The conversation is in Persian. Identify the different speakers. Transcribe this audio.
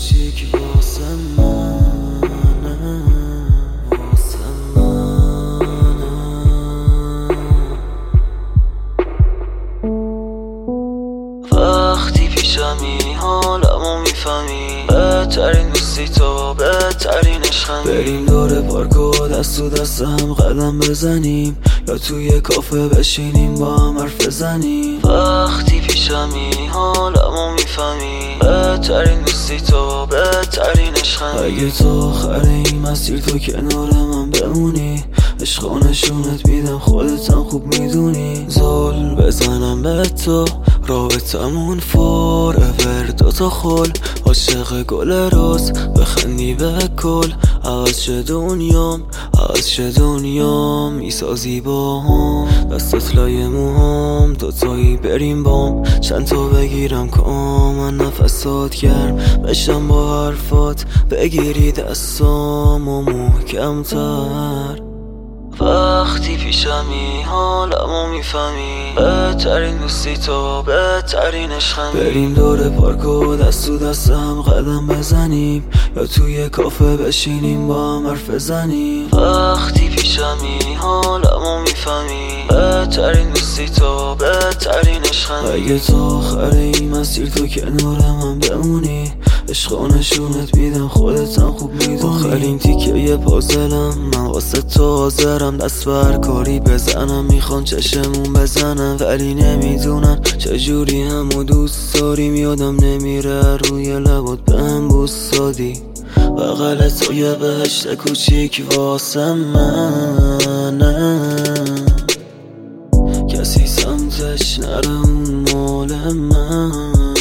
Speaker 1: کوچیک واسه منه، واسه منه. وقتی پیشمی حالمو میفهمی، بهترین دوستی تو، بهترین عشقمی. بریم دور پارک و دست تو دست هم قدم بزنیم، یا توی کافه بشینیم با هم حرف بزنیم. وقتی پیشمی حالمو میفهمی، بهترین دوستی تو، بهترین عشقمی. اگه تو آخر این مسیر تو کنار من بمونی، عشق و نشونت میدم خودتم خوب میدونی. زل بزنم به تو، رابطمون forever، دوتا خل عاشق گل روز، بخندی به کل. عوض شه دنیام، عوض شه دنیام، میسازی با هم دستت لای موهام. دوتایی بریم بام، چند تا بگیرم کام، من نفسات گرم بشم با حرفات، بگیری دستام و محکمتر. وقتی پیشمی حالمو میفهمی، بهترین دوستی تو، بهترین عشقمی. بریم دور پارک و دست تو دست هم قدم بزنیم، یا توی کافه بشینیم با هم حرف بزنیم. وقتی پیشمی حالمو میفهمی، بهترین دوستی تو، بهترین عشقمی. اگه تو آخر این مسیر تو کنار من بمونی، عشق و نشونت میدم خودتم خوب میدونی. آخرین تیکه یه پازلم، من واسه تو حاضرم دست بر کاری بزنم. میخوان چشمون بزنم ولی نمیدونن چجوری همو دوست داریم. یادم نمیره روی لبات بهم بوس دادی، بغل تو یه بهشت کوچیک واسه منه. کسی سمتش نره اون مال من.